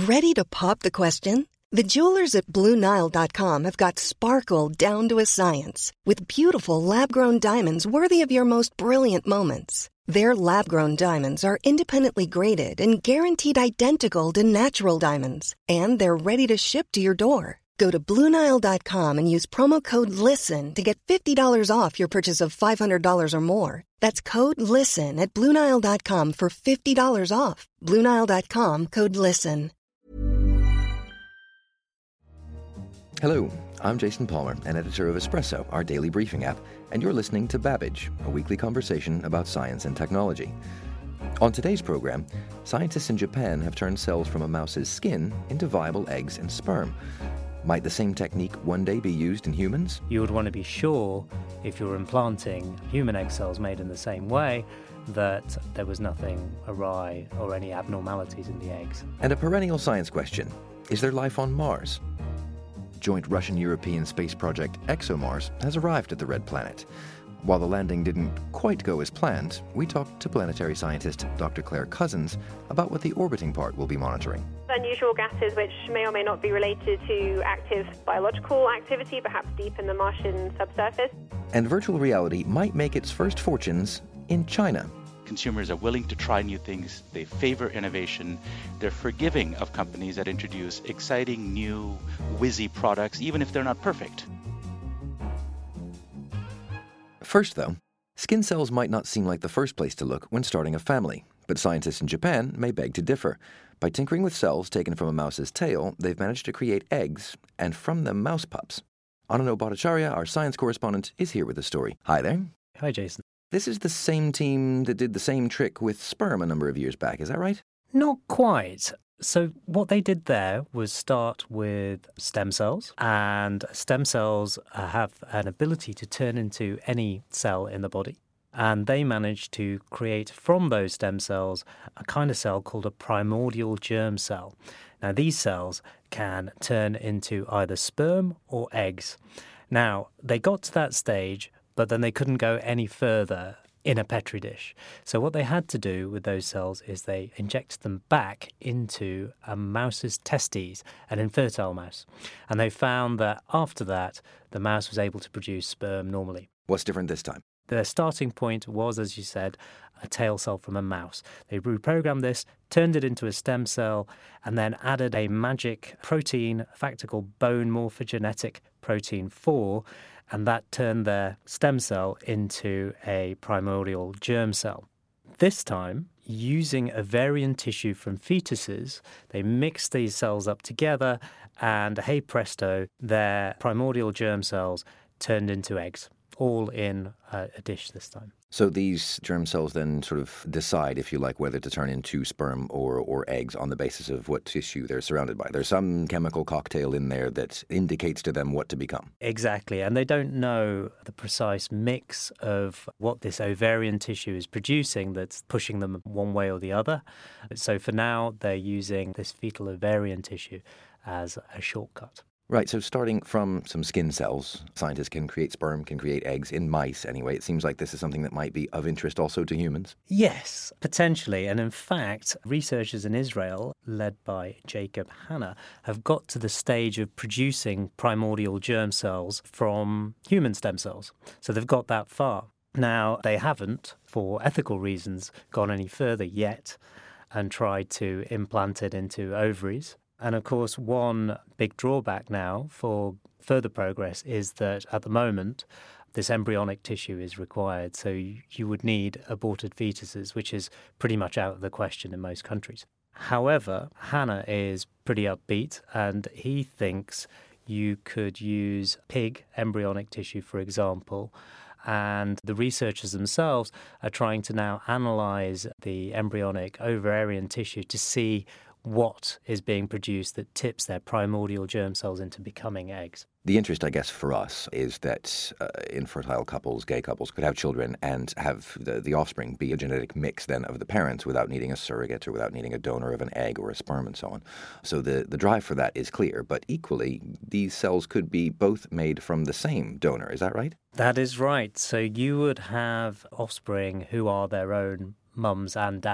Ready to pop the question? The jewelers at BlueNile.com have got sparkle down to a science with beautiful lab-grown diamonds worthy of your most brilliant moments. Their lab-grown diamonds are independently graded and guaranteed identical to natural diamonds, and they're ready to ship to your door. Go to BlueNile.com and use promo code LISTEN to get $50 off your purchase of $500 or more. That's code LISTEN at BlueNile.com for $50 off. BlueNile.com, code LISTEN. Hello, I'm Jason Palmer, an editor of Espresso, our daily briefing app, and you're listening to Babbage, a weekly conversation about science and technology. On today's program, scientists in Japan have turned cells from a mouse's skin into viable eggs and sperm. Might the same technique one day be used in humans? You would want to be sure, if you're implanting human egg cells made in the same way, that there was nothing awry or any abnormalities in the eggs. And a perennial science question, is there life on Mars? Joint Russian-European space project ExoMars has arrived at the Red Planet. While the landing didn't quite go as planned, we talked to planetary scientist Dr. Claire Cousins about what the orbiting part will be monitoring. Unusual gases which may or may not be related to active biological activity, perhaps deep in the Martian subsurface. And virtual reality might make its first fortunes in China. Consumers are willing to try new things. They favor innovation. They're forgiving of companies that introduce exciting, new, whizzy products, even if they're not perfect. First, though, skin cells might not seem like the first place to look when starting a family, but scientists in Japan may beg to differ. By tinkering with cells taken from a mouse's tail, they've managed to create eggs, and from them mouse pups. Anano Bhattacharya, our science correspondent, is here with the story. Hi there. Hi, Jason. This is the same team that did the same trick with sperm a number of years back, is that right? Not quite. So what they did there was start with stem cells, and stem cells have an ability to turn into any cell in the body. And they managed to create from those stem cells a kind of cell called a primordial germ cell. Now, these cells can turn into either sperm or eggs. Now, they got to that stage, but then they couldn't go any further in a Petri dish. So what they had to do with those cells is they injected them back into a mouse's testes, an infertile mouse. And they found that after that, the mouse was able to produce sperm normally. What's different this time? The starting point was, as you said, a tail cell from a mouse. They reprogrammed this, turned it into a stem cell, and then added a magic protein, a factor called bone morphogenetic protein 4, and that turned their stem cell into a primordial germ cell. This time, using ovarian tissue from fetuses, they mixed these cells up together, and hey presto, their primordial germ cells turned into eggs, all in a dish this time. So these germ cells then sort of decide, if you like, whether to turn into sperm or eggs on the basis of what tissue they're surrounded by. There's some chemical cocktail in there that indicates to them what to become. Exactly, and they don't know the precise mix of what this ovarian tissue is producing that's pushing them one way or the other. So for now, they're using this fetal ovarian tissue as a shortcut. Right, so starting from some skin cells, scientists can create sperm, can create eggs, in mice anyway. It seems like this is something that might be of interest also to humans. Yes, potentially. And in fact, researchers in Israel, led by Jacob Hanna, have got to the stage of producing primordial germ cells from human stem cells. So they've got that far. Now, they haven't, for ethical reasons, gone any further yet and tried to implant it into ovaries. And of course, one big drawback now for further progress is that at the moment, this embryonic tissue is required. So you would need aborted fetuses, which is pretty much out of the question in most countries. However, Hannah is pretty upbeat, and he thinks you could use pig embryonic tissue, for example. And the researchers themselves are trying to now analyze the embryonic ovarian tissue to see what is being produced that tips their primordial germ cells into becoming eggs. The interest, I guess, for us is that infertile couples, gay couples, could have children and have the offspring be a genetic mix then of the parents without needing a surrogate or without needing a donor of an egg or a sperm and so on. So the drive for that is clear, but equally, these cells could be both made from the same donor. Is that right? That is right. So you would have offspring who are their own mums and dads.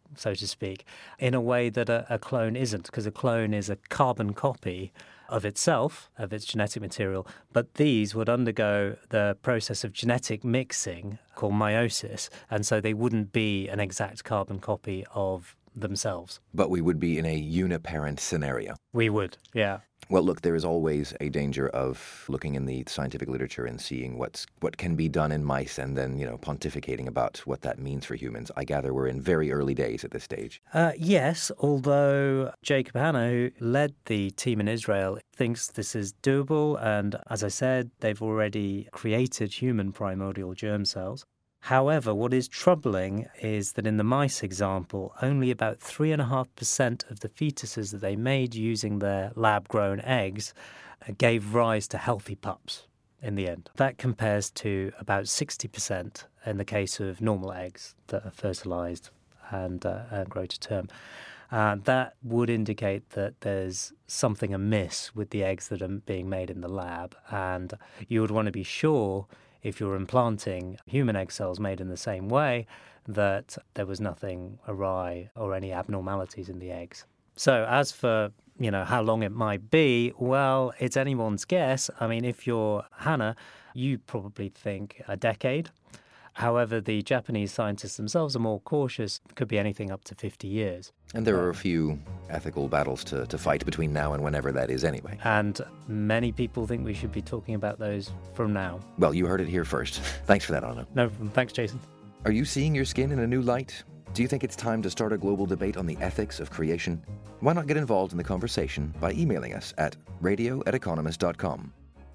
so to speak, in a way that a clone isn't, because a clone is a carbon copy of itself, of its genetic material, but these would undergo the process of genetic mixing called meiosis, and so they wouldn't be an exact carbon copy of themselves. But we would be in a uniparent scenario. We would, yeah. Well, look, there is always a danger of looking in the scientific literature and seeing what can be done in mice and then, pontificating about what that means for humans. I gather we're in very early days at this stage. Yes, although Jacob Hanna, who led the team in Israel, thinks this is doable. And as I said, they've already created human primordial germ cells. However, what is troubling is that in the mice example, only about 3.5% of the fetuses that they made using their lab-grown eggs gave rise to healthy pups in the end. That compares to about 60% in the case of normal eggs that are fertilized and grow to term. That would indicate that there's something amiss with the eggs that are being made in the lab, and you would want to be sure, if you're implanting human egg cells made in the same way, that there was nothing awry or any abnormalities in the eggs. So as for, how long it might be, well, it's anyone's guess. I mean, if you're Hanna, you probably think a decade. However, the Japanese scientists themselves are more cautious. It could be anything up to 50 years. And there are a few ethical battles to fight between now and whenever that is anyway. And many people think we should be talking about those from now. Well, you heard it here first. Thanks for that, Anna. No, thanks, Jason. Are you seeing your skin in a new light? Do you think it's time to start a global debate on the ethics of creation? Why not get involved in the conversation by emailing us at radio@economist.com.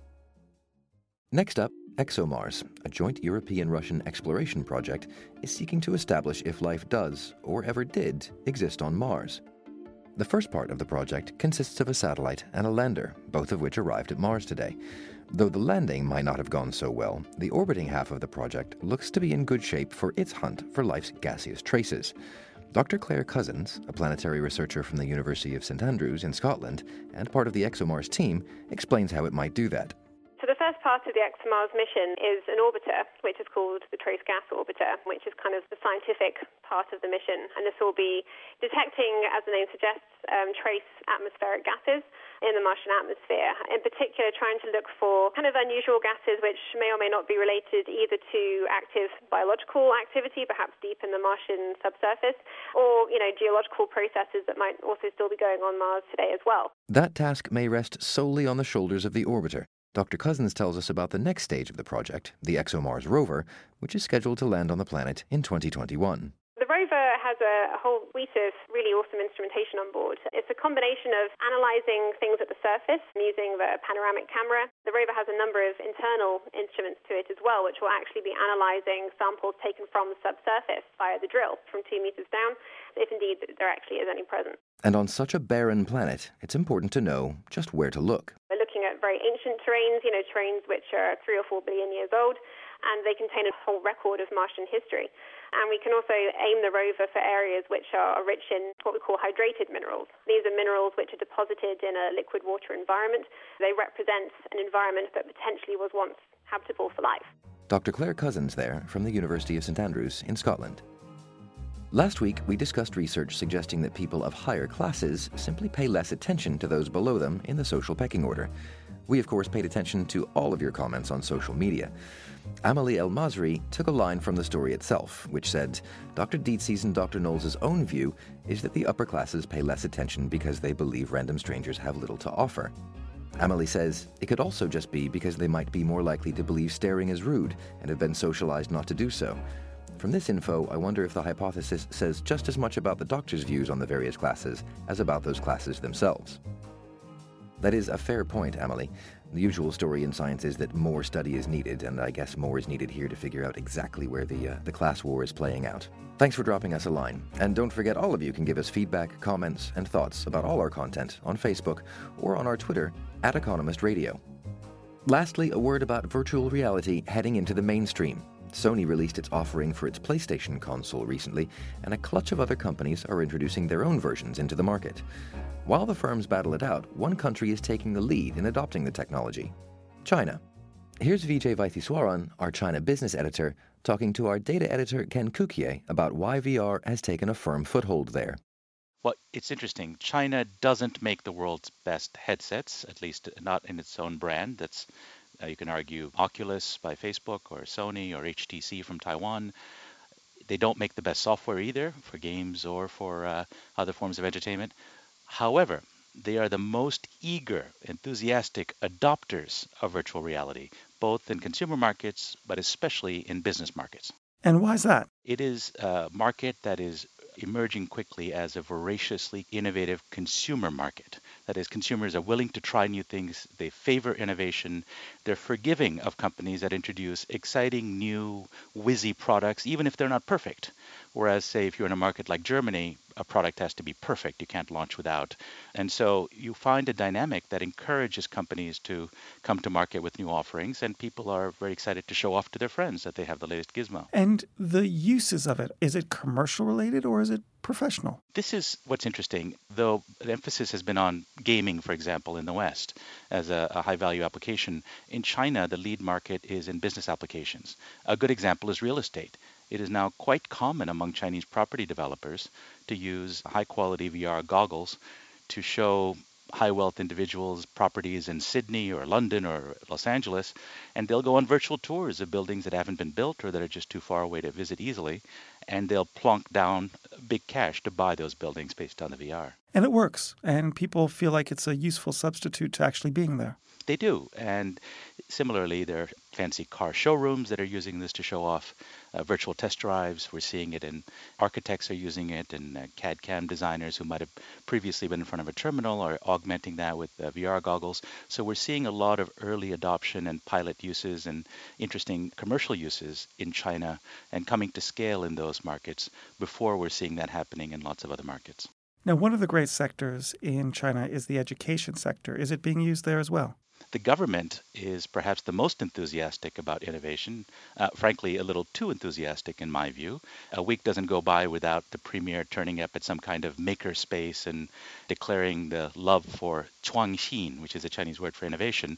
Next up, ExoMars, a joint European-Russian exploration project, is seeking to establish if life does, or ever did, exist on Mars. The first part of the project consists of a satellite and a lander, both of which arrived at Mars today. Though the landing might not have gone so well, the orbiting half of the project looks to be in good shape for its hunt for life's gaseous traces. Dr. Claire Cousins, a planetary researcher from the University of St Andrews in Scotland and part of the ExoMars team, explains how it might do that. So the first part of the ExoMars mission is an orbiter, which is called the Trace Gas Orbiter, which is kind of the scientific part of the mission. And this will be detecting, as the name suggests, trace atmospheric gases in the Martian atmosphere. In particular, trying to look for kind of unusual gases which may or may not be related either to active biological activity, perhaps deep in the Martian subsurface, or, geological processes that might also still be going on Mars today as well. That task may rest solely on the shoulders of the orbiter. Dr. Cousins tells us about the next stage of the project, the ExoMars rover, which is scheduled to land on the planet in 2021. The rover has a whole suite of really awesome instrumentation on board. It's a combination of analysing things at the surface using the panoramic camera. The rover has a number of internal instruments to it as well, which will actually be analysing samples taken from the subsurface via the drill from 2 meters down, if indeed there actually is any present. And on such a barren planet, it's important to know just where to look. We're looking at very ancient terrains, terrains which are 3 or 4 billion years old, and they contain a whole record of Martian history. And we can also aim the rover for areas which are rich in what we call hydrated minerals. These are minerals which are deposited in a liquid water environment. They represent an environment that potentially was once habitable for life. Dr. Claire Cousins there from the University of St Andrews in Scotland. Last week, we discussed research suggesting that people of higher classes simply pay less attention to those below them in the social pecking order. We, of course, paid attention to all of your comments on social media. Amelie El-Masri took a line from the story itself, which said, Dr. Dietz's and Dr. Knowles' own view is that the upper classes pay less attention because they believe random strangers have little to offer. Amelie says it could also just be because they might be more likely to believe staring is rude and have been socialized not to do so. From this info, I wonder if the hypothesis says just as much about the doctor's views on the various classes as about those classes themselves. That is a fair point, Amelie. The usual story in science is that more study is needed, and I guess more is needed here to figure out exactly where the class war is playing out. Thanks for dropping us a line. And don't forget, all of you can give us feedback, comments, and thoughts about all our content on Facebook or on our Twitter @EconomistRadio. Lastly, a word about virtual reality heading into the mainstream. Sony released its offering for its PlayStation console recently, and a clutch of other companies are introducing their own versions into the market. While the firms battle it out, one country is taking the lead in adopting the technology: China. Here's Vijay Vaitheswaran, our China business editor, talking to our data editor Ken Cukier about why VR has taken a firm foothold there. Well, it's interesting. China doesn't make the world's best headsets, at least not in its own brand. That's you can argue Oculus by Facebook or Sony or HTC from Taiwan. They don't make the best software either for games or for other forms of entertainment. However, they are the most eager, enthusiastic adopters of virtual reality, both in consumer markets, but especially in business markets. And why is that? It is a market that is emerging quickly as a voraciously innovative consumer market. That is, consumers are willing to try new things. They favor innovation. They're forgiving of companies that introduce exciting new whizzy products, even if they're not perfect. Whereas, say, if you're in a market like Germany, a product has to be perfect. You can't launch without. And so you find a dynamic that encourages companies to come to market with new offerings, and people are very excited to show off to their friends that they have the latest gizmo. And the uses of it, is it commercial related or is it professional? This is what's interesting, though the emphasis has been on gaming, for example, in the West as a high-value application. In China, the lead market is in business applications. A good example is real estate. It is now quite common among Chinese property developers to use high-quality VR goggles to show high-wealth individuals properties in Sydney or London or Los Angeles, and they'll go on virtual tours of buildings that haven't been built or that are just too far away to visit easily, and they'll plonk down big cash to buy those buildings based on the VR. And it works, and people feel like it's a useful substitute to actually being there. They do, and similarly, there are fancy car showrooms that are using this to show off virtual test drives. We're seeing it in architects are using it, and CAD/CAM designers who might have previously been in front of a terminal are augmenting that with VR goggles. So we're seeing a lot of early adoption and pilot uses and interesting commercial uses in China and coming to scale in those markets before we're seeing that happening in lots of other markets. Now, one of the great sectors in China is the education sector. Is it being used there as well? The government is perhaps the most enthusiastic about innovation, frankly, a little too enthusiastic in my view. A week doesn't go by without the premier turning up at some kind of maker space and declaring the love for chuangxin, which is a Chinese word for innovation.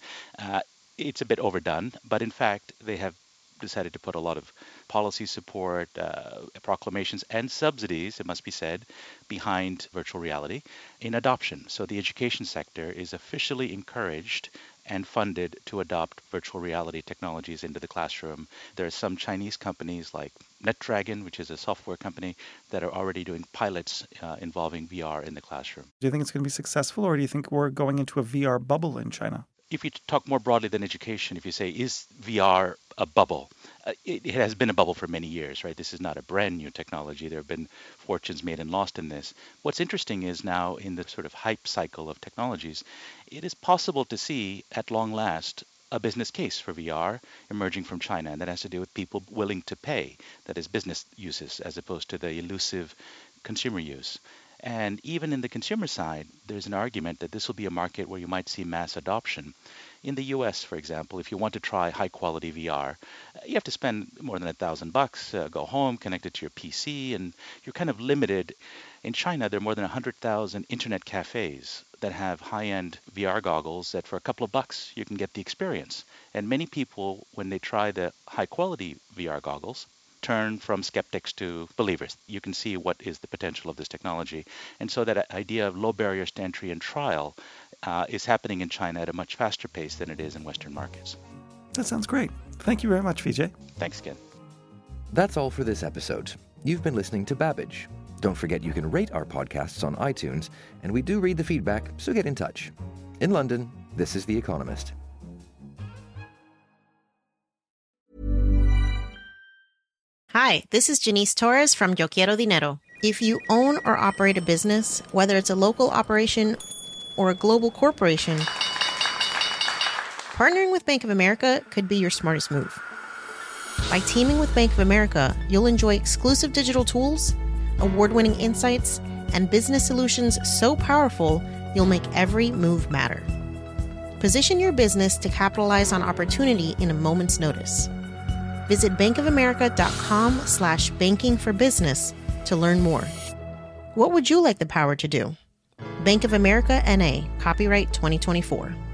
It's a bit overdone, but in fact, they have decided to put a lot of policy support, proclamations, and subsidies, it must be said, behind virtual reality in adoption. So the education sector is officially encouraged and funded to adopt virtual reality technologies into the classroom. There are some Chinese companies like NetDragon, which is a software company, that are already doing pilots involving VR in the classroom. Do you think it's going to be successful, or do you think we're going into a VR bubble in China? If you talk more broadly than education, if you say, is VR a bubble? It has been a bubble for many years, right? This is not a brand new technology. There have been fortunes made and lost in this. What's interesting is now in the sort of hype cycle of technologies, it is possible to see at long last a business case for VR emerging from China, and that has to do with people willing to pay, that is business uses, as opposed to the elusive consumer use. And even in the consumer side, there's an argument that this will be a market where you might see mass adoption. In the US, for example, if you want to try high-quality VR, you have to spend more than $1,000, go home, connect it to your PC, and you're kind of limited. In China, there are more than 100,000 internet cafes that have high-end VR goggles that for a couple of bucks, you can get the experience. And many people, when they try the high-quality VR goggles, turn from skeptics to believers. You can see what is the potential of this technology. And so that idea of low barriers to entry and trial is happening in China at a much faster pace than it is in Western markets. That sounds great. Thank you very much, Vijay. Thanks, Ken. That's all for this episode. You've been listening to Babbage. Don't forget you can rate our podcasts on iTunes, and we do read the feedback, so get in touch. In London, this is The Economist. Hi, this is Janice Torres from Yo Quiero Dinero. If you own or operate a business, whether it's a local operation or a global corporation, partnering with Bank of America could be your smartest move. By teaming with Bank of America, you'll enjoy exclusive digital tools, award-winning insights, and business solutions so powerful, you'll make every move matter. Position your business to capitalize on opportunity in a moment's notice. Visit bankofamerica.com/bankingforbusiness to learn more. What would you like the power to do? Bank of America, N.A., copyright 2024.